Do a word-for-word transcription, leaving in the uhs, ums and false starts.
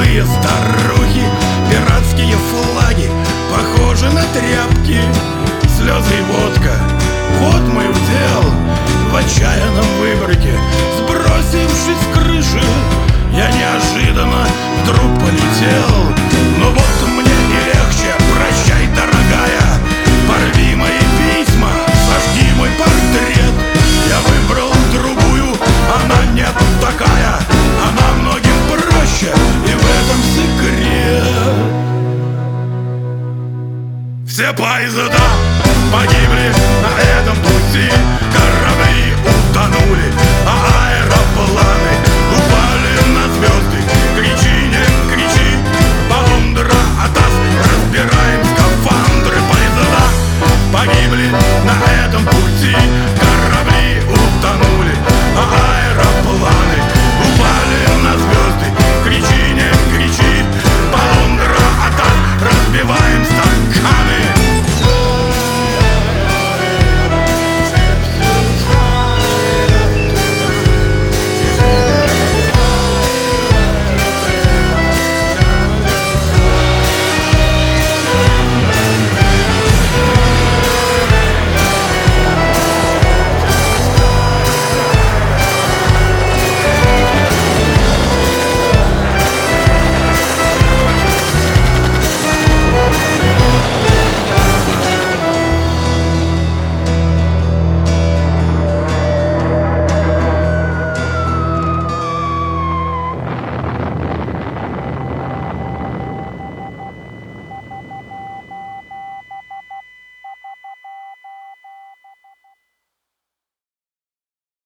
Злые старухи, пиратские флаги, похожи на тряпки. Слезы и водка, вот мой удел. В отчаянном выборке, сбросившись с крыши, я неожиданно вдруг полетел. Но вот мне не легче, прощай, дорогая. Порви мои письма, сожги мой портрет. Я выбрал другую, она не такая. Она многим проще, и в этом секрет. Все поезда погибли на этом пути, корабли утонули, а аэропланы